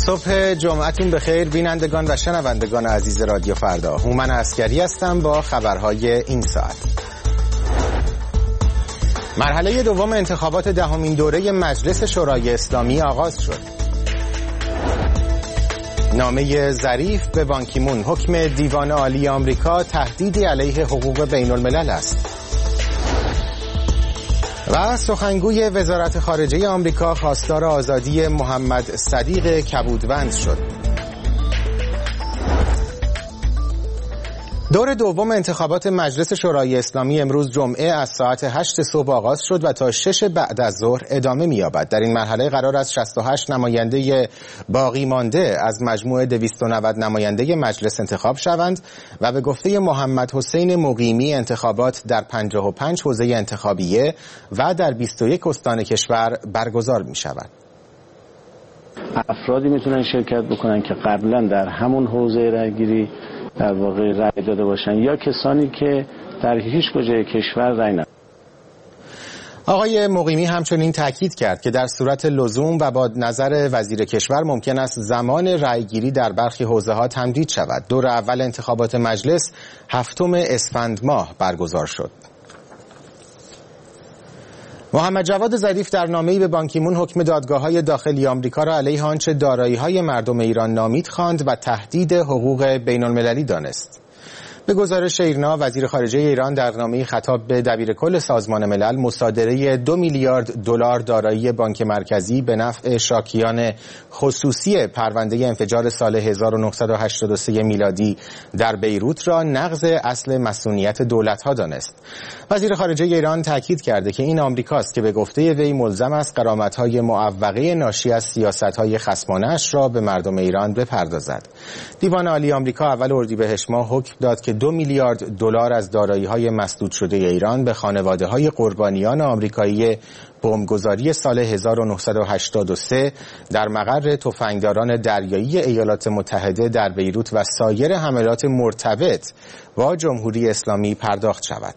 صبح جمعتون بخیر بینندگان و شنوندگان عزیز رادیو فردا. هومن عسکری هستم با خبرهای این ساعت. مرحله دوم انتخابات دهمین دوره مجلس شورای اسلامی آغاز شد. نامه ظریف به بان کی مون، حکم دیوان عالی آمریکا تهدیدی علیه حقوق بین الملل است. و سخنگوی وزارت خارجه آمریکا خواستار آزادی محمد صدیق کبودوند شد. دور دوم انتخابات مجلس شورای اسلامی امروز جمعه از ساعت 8 صبح آغاز شد و تا 6 بعد از ظهر ادامه می‌یابد. در این مرحله قرار است 68 نماینده باقی مانده از مجموع 290 نماینده مجلس انتخاب شوند و به گفته محمد حسین مقیمی انتخابات در 55 حوزه انتخابیه و در 21 استان کشور برگزار می‌شود. افرادی میتونن شرکت بکنن که قبلا در همون حوزه رأی‌گیری در واقع رأی داده باشن یا کسانی که در هیچ کجای کشور رأی ندادن. آقای مقیمی همچنین تاکید کرد که در صورت لزوم و با نظر وزیر کشور ممکن است زمان رأیگیری در برخی حوزه‌ها تمدید شود. دور اول انتخابات مجلس 7 اسفند ماه برگزار شد. محمد جواد ظریف در نامه‌ای به بان کی مون حکم دادگاه‌های داخلی آمریکا را علیه آنچه دارایی‌های مردم ایران نامید خواند و تهدید حقوق بین‌المللی دانست. به گزارش ایرنا، وزیر خارجه ایران در نامه‌ای خطاب به دبیرکل سازمان ملل مصادره 2 میلیارد دلار دارایی بانک مرکزی به نفع شاکیان خصوصی پرونده انفجار سال 1983 میلادی در بیروت را نقض اصل مسئولیت دولت‌ها دانست. وزیر خارجه ایران تاکید کرده که این آمریکاست که به گفته وی ملزم است غرامت‌های معوقه ناشی از سیاست‌های خصمانه‌اش را به مردم ایران بپردازد. دیوان عالی آمریکا اول اردیبهشت ماه حکم داد که 2 میلیارد دلار از دارایی‌های مسدود شده ایران به خانواده‌های قربانیان آمریکایی بمبگذاری سال 1983 در مقر تفنگداران دریایی ایالات متحده در بیروت و سایر حملات مرتبط با جمهوری اسلامی پرداخت شود.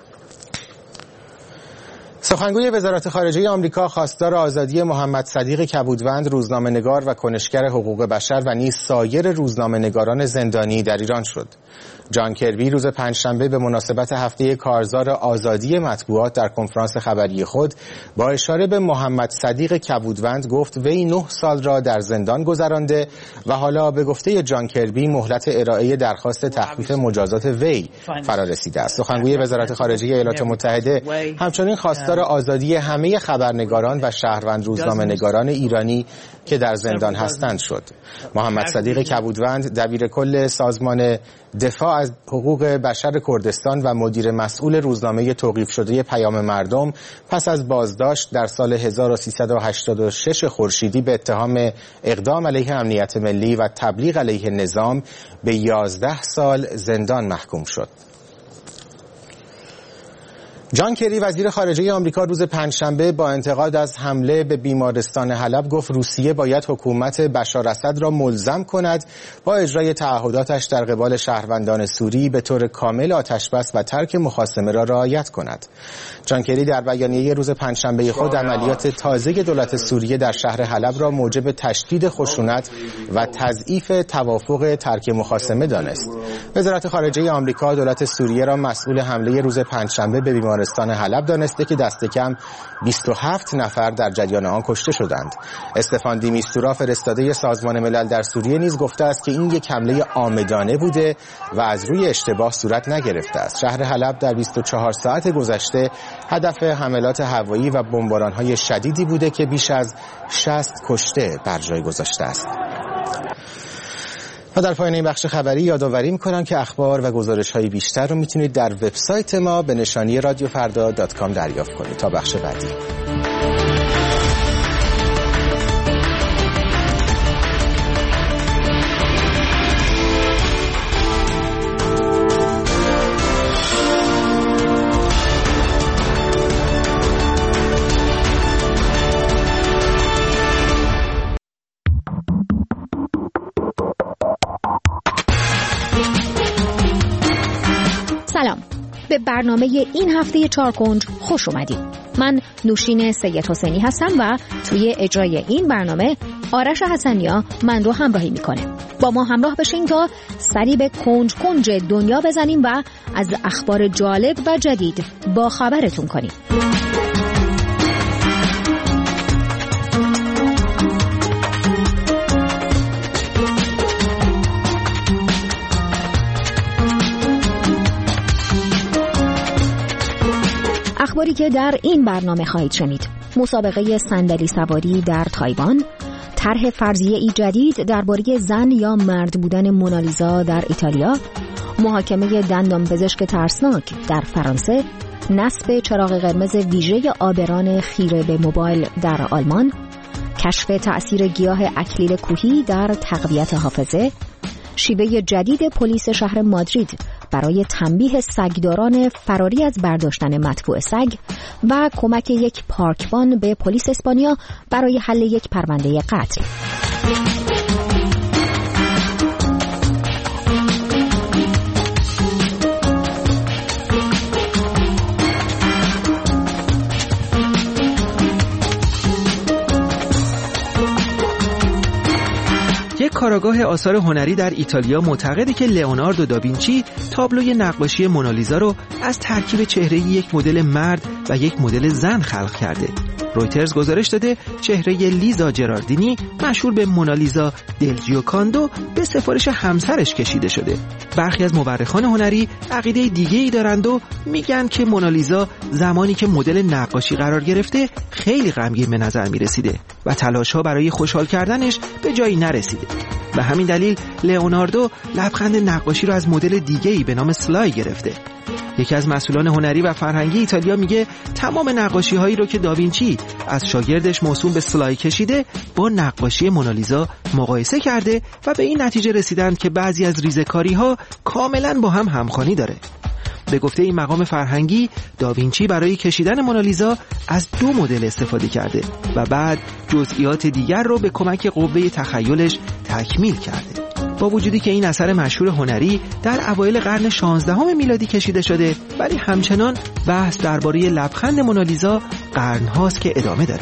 سخنگوی وزارت خارجه آمریکا خواستار آزادی محمد صدیق کبودوند، روزنامه‌نگار و کنشگر حقوق بشر و نیز سایر روزنامه‌نگاران زندانی در ایران شد. جان کربی روز پنجشنبه به مناسبت هفته کارزار آزادی مطبوعات در کنفرانس خبری خود با اشاره به محمد صدیق کبودوند گفت وی 9 سال را در زندان گذرانده و حالا به گفته جان کربی مهلت ارائه درخواست تخفیف مجازات وی فرا رسیده است. سخنگوی وزارت خارجه ایالات متحده همچنین خواستار آزادی همه خبرنگاران و شهروند روزنامه‌نگاران ایرانی که در زندان هستند شد. محمد صدیق کبودوند دبیرکل سازمان دفاع از حقوق بشر کردستان و مدیر مسئول روزنامه توقیف شده پیام مردم پس از بازداشت در سال 1386 خورشیدی به اتهام اقدام علیه امنیت ملی و تبلیغ علیه نظام به 11 سال زندان محکوم شد. جان کری وزیر خارجه آمریکا روز پنجشنبه با انتقاد از حمله به بیمارستان حلب گفت روسیه باید حکومت بشار اسد را ملزم کند با اجرای تعهداتش در قبال شهروندان سوری به طور کامل آتشبس و ترک مخاصمه را رعایت کند. جان کری در بیانیه روز پنجشنبه خود عملیات تازه دولت سوریه در شهر حلب را موجب تشدید خشونت و تضعیف توافق ترک مخاصمه دانست. وزارت خارجه آمریکا دولت سوریه را مسئول حمله روز پنجشنبه به بیمارستان حلب دانسته که دست کم 27 نفر در جریان آن کشته شدند. استفان دی میستورا فرستاده سازمان ملل در سوریه نیز گفته است که این یک حمله عامدانه بوده و از روی اشتباه صورت نگرفته است. شهر حلب در 24 ساعت گذشته هدف حملات هوایی و بمباران‌های شدیدی بوده که بیش از 60 کشته بر جای گذاشته است. و در پایان این بخش خبری یادآوری می‌کنم که اخبار و گزارش‌های بیشتر رو میتونید در وبسایت ما به نشانی radiofarda.com دریافت کنید. تا بخش بعدی. سلام، به برنامه این هفته چارکنج خوش اومدید. من نوشین سید حسینی هستم و توی اجرای این برنامه آرش حسنیا من رو همراهی میکنه. با ما همراه بشین تا سری به کنج کنج دنیا بزنیم و از اخبار جالب و جدید با خبرتون کنیم. اخباری که در این برنامه خواهید شنید: مسابقه صندلی سواری در تایوان، طرح فرضیه‌ای جدید درباره زن یا مرد بودن مونالیزا در ایتالیا، محاکمه دندانپزشک ترسناک در فرانسه، نصب چراغ قرمز ویژه آبران خیره به موبایل در آلمان، کشف تأثیر گیاه اکلیل کوهی در تقویت حافظه، شیوه جدید پلیس شهر مادرید برای تنبیه سگداران فراری از برداشتن مدفوع سگ و کمک یک پارکبان به پلیس اسپانیا برای حل یک پرونده قتل. کاراگاه آثار هنری در ایتالیا معتقده که لئوناردو داوینچی تابلوی نقاشی مونالیزا رو از ترکیب چهره یک مدل مرد و یک مدل زن خلق کرده. رویترز گزارش داده چهره لیزا جراردینی مشهور به مونالیزا دل جیوکاندو به سفارش همسرش کشیده شده. برخی از مورخان هنری عقیده دیگه‌ای دارند و میگن که مونالیزا زمانی که مدل نقاشی قرار گرفته خیلی غمگین به نظر میرسیده و تلاش‌ها برای خوشحال کردنش به جایی نرسیده. به همین دلیل لئوناردو لبخند نقاشی رو از مدل دیگه‌ای به نام سلای گرفته. یکی از مسئولان هنری و فرهنگی ایتالیا میگه تمام نقاشی‌هایی رو که داوینچی از شاگردش موسوم به سلای کشیده با نقاشی مونالیزا مقایسه کرده و به این نتیجه رسیدن که بعضی از ریزه‌کاری‌ها کاملاً با هم همخوانی داره. به گفته این مقام فرهنگی داوینچی برای کشیدن مونالیزا از 2 مدل استفاده کرده و بعد جزئیات دیگر رو به کمک قوه تخیلش تکمیل کرده. با وجودی که این اثر مشهور هنری در اوایل قرن 16 میلادی کشیده شده، ولی همچنان بحث درباره لبخند مونالیزا قرن‌هاست که ادامه داره.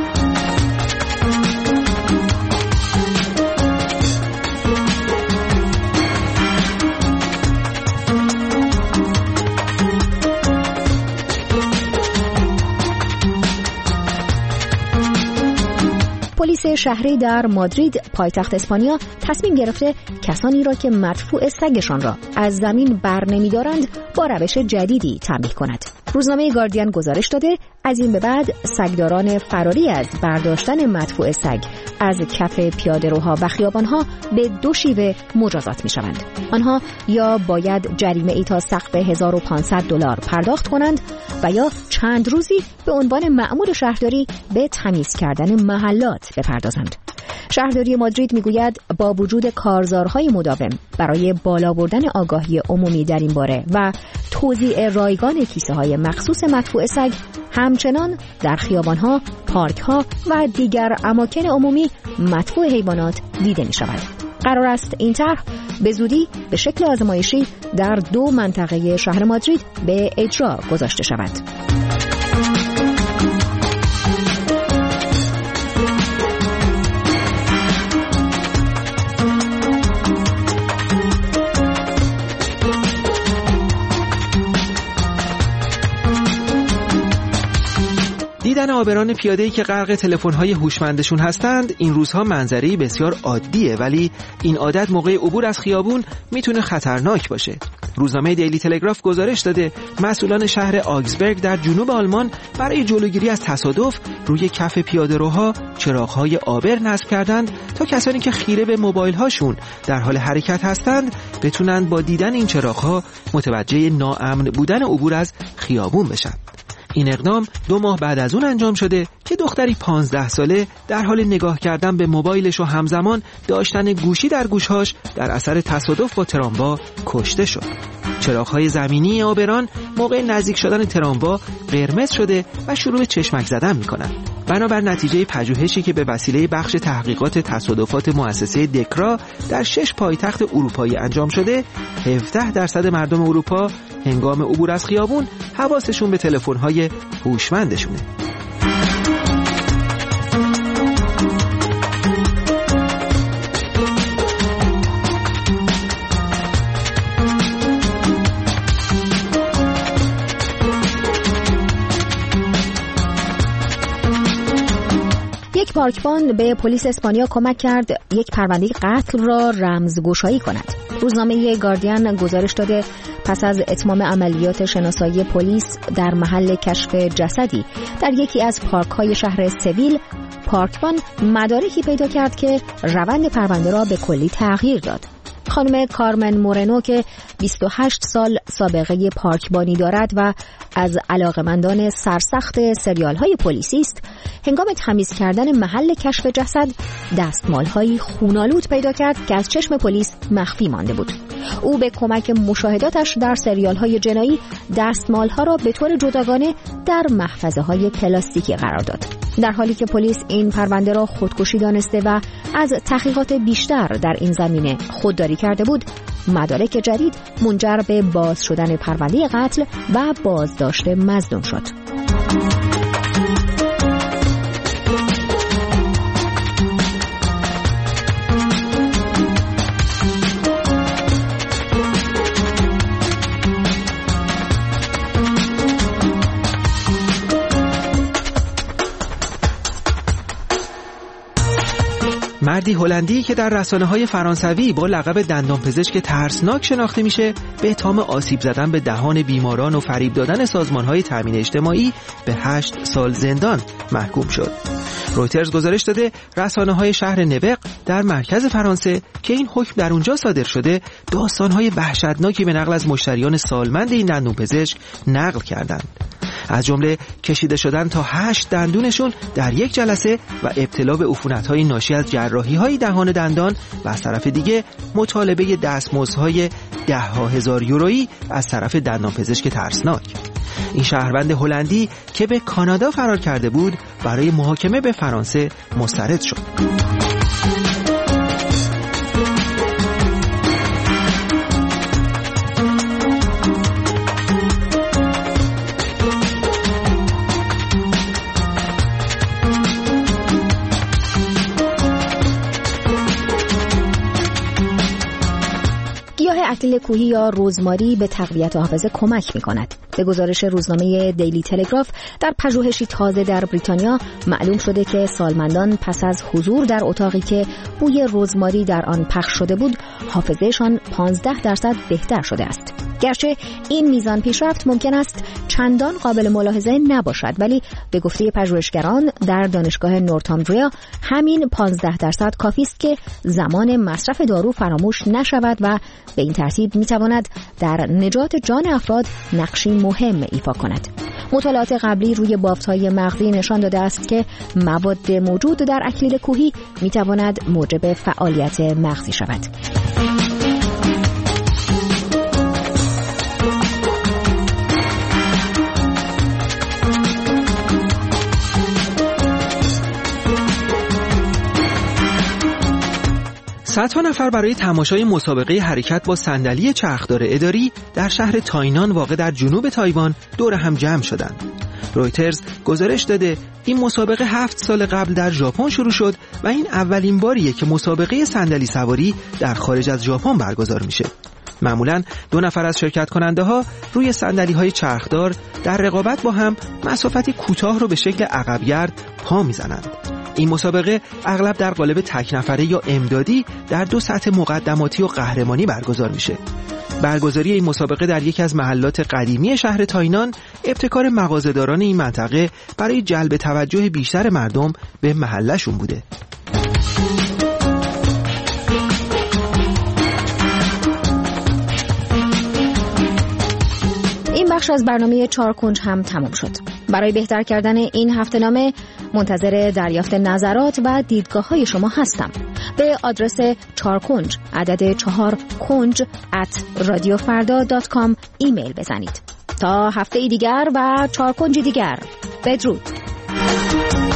پلیس شهری در مادرید پایتخت اسپانیا تصمیم گرفته کسانی را که مدفوع سگشان را از زمین برنمی‌دارند با روش جدیدی تنبیه کند. روزنامه گاردین گزارش داده از این به بعد سگداران فراری از برداشتن مدفوع سگ از کف پیاده‌روها و خیابان‌ها به 2 شیوه مجازات می‌شوند. آنها یا باید جریمه‌ای تا سقف $1500 پرداخت کنند و یا چند روزی به عنوان مأمور شهرداری به تمیز کردن محلات بپردازند. شهرداری مادرید میگوید با وجود کارزارهای مداوم برای بالا بردن آگاهی عمومی در این باره و توزیع رایگان کیسه‌های مخصوص مدفوع سگ، همچنان در خیابان‌ها، پارک‌ها و دیگر اماکن عمومی مدفوع حیوانات دیده می‌شود. قرار است این طرح به زودی به شکل آزمایشی در 2 منطقه شهر مادرید به اجرا گذاشته شود. دیدن آبران پیاده‌ای که غرق تلفن‌های هوشمندشون هستند این روزها منظری بسیار عادیه، ولی این عادت موقع عبور از خیابون میتونه خطرناک باشه. روزنامه دیلی تلگراف گزارش داده مسئولان شهر آگزبرگ در جنوب آلمان برای جلوگیری از تصادف روی کف پیاده‌روها چراغ‌های آبر نصب کردند تا کسانی که خیره به موبایل‌هاشون در حال حرکت هستند بتونند با دیدن این چراغ‌ها متوجه ناامن بودن عبور از خیابون بشن. این اقدام 2 ماه بعد از اون انجام شده که دختری 15 ساله در حال نگاه کردن به موبایلش و همزمان داشتن گوشی در گوشهاش در اثر تصادف با تراموا کشته شد. چراغ‌های زمینی آبران موقع نزدیک شدن تراموا قرمز شده و شروع به چشمک زدن می‌کنند. بنابر نتیجه پژوهشی که به وسیله بخش تحقیقات تصادفات مؤسسه دکرا در 6 پایتخت اروپایی انجام شده، 17% مردم اروپا هنگام عبور از خیابون حواسشون به تلفن‌های هوشمندشونه. یک پارکبان به پلیس اسپانیا کمک کرد یک پرونده قتل را رمزگشایی کند. روزنامه گاردین گزارش داده پس از اتمام عملیات شناسایی پلیس در محل کشف جسدی در یکی از پارک‌های شهر سویل، پارکبان مدارکی پیدا کرد که روند پرونده را به کلی تغییر داد. خانم کارمن مورنو که 28 سال سابقه پارکبانی دارد و از علاقمندان سرسخت سریال‌های پلیسی است، هنگام تمیز کردن محل کشف جسد دستمال‌های خون‌آلود پیدا کرد که از چشم پلیس مخفی مانده بود. او به کمک مشاهداتش در سریال‌های جنایی دستمال‌ها را به طور جداگانه در محفظه‌های پلاستیکی قرار داد. در حالی که پلیس این پرونده را خودکشی دانسته و از تحقیقات بیشتر در این زمینه خودداری کرده بود، مدارک جدید منجر به باز شدن پرونده قتل و بازداشت مظنون شد. مردی هلندی که در رسانه‌های فرانسوی با لقب دندانپزشک ترسناک شناخته میشه، به اتهام آسیب زدن به دهان بیماران و فریب دادن سازمان‌های تامین اجتماعی به 8 سال زندان محکوم شد. رویترز گزارش داده رسانه‌های شهر نوق در مرکز فرانسه که این حکم در اونجا صادر شده، داستان‌های وحشتناکی به نقل از مشتریان سالمند این دندانپزشک نقل کردند. از جمله کشیده شدن تا 8 دندونشون در یک جلسه و ابتلا به عفونت‌های ناشی از جراحی‌های دهان دندان و از طرف دیگه مطالبه دستمزدهای 10,000 یورویی از طرف دندانپزشک ترسناک. این شهروند هلندی که به کانادا فرار کرده بود برای محاکمه به فرانسه مسترد شد. اکلیل کوهی یا روزماری به تقویت حافظه کمک می‌کند. به گزارش روزنامه دیلی تلگراف، در پژوهشی تازه در بریتانیا معلوم شده که سالمندان پس از حضور در اتاقی که بوی روزماری در آن پخش شده بود، حافظه‌شان 15% بهتر شده است. گرچه این میزان پیشرفت ممکن است چندان قابل ملاحظه نباشد، ولی به گفته پژوهشگران در دانشگاه نورتامبریا همین 15% کافی است که زمان مصرف دارو فراموش نشود و به این ترتیب میتواند در نجات جان افراد نقشی مهم ایفا کند. مطالعات قبلی روی بافت‌های مغزی نشان داده است که مواد موجود در اکلیل کوهی میتواند موجب فعالیت مغزی شود. صدها نفر برای تماشای مسابقه حرکت با صندلی چرخدار اداری در شهر تاینان واقع در جنوب تایوان دور هم جمع شدند. رویترز گزارش داده این مسابقه 7 سال قبل در ژاپن شروع شد و این اولین باریه که مسابقه صندلی سواری در خارج از ژاپن برگزار میشه. معمولاً 2 نفر از شرکت کننده ها روی صندلی‌های چرخدار در رقابت با هم مسافتی کوتاه رو به شکل عقب‌گرد پا میزنند. این مسابقه اغلب در قالب تک نفره یا امدادی در 2 سطح مقدماتی و قهرمانی برگزار میشه. برگزاری این مسابقه در یکی از محلات قدیمی شهر تاینان ابتکار مغازه‌داران این منطقه برای جلب توجه بیشتر مردم به محلشون بوده. این بخش از برنامه 4 کنج هم تمام شد. برای بهتر کردن این هفته‌نامه منتظر دریافت نظرات و دیدگاه‌های شما هستم. به آدرس 4 کنج عدد 4 کنج @radiofarda.com ایمیل بزنید. تا هفته دیگر و 4 کنج دیگر، بدرود.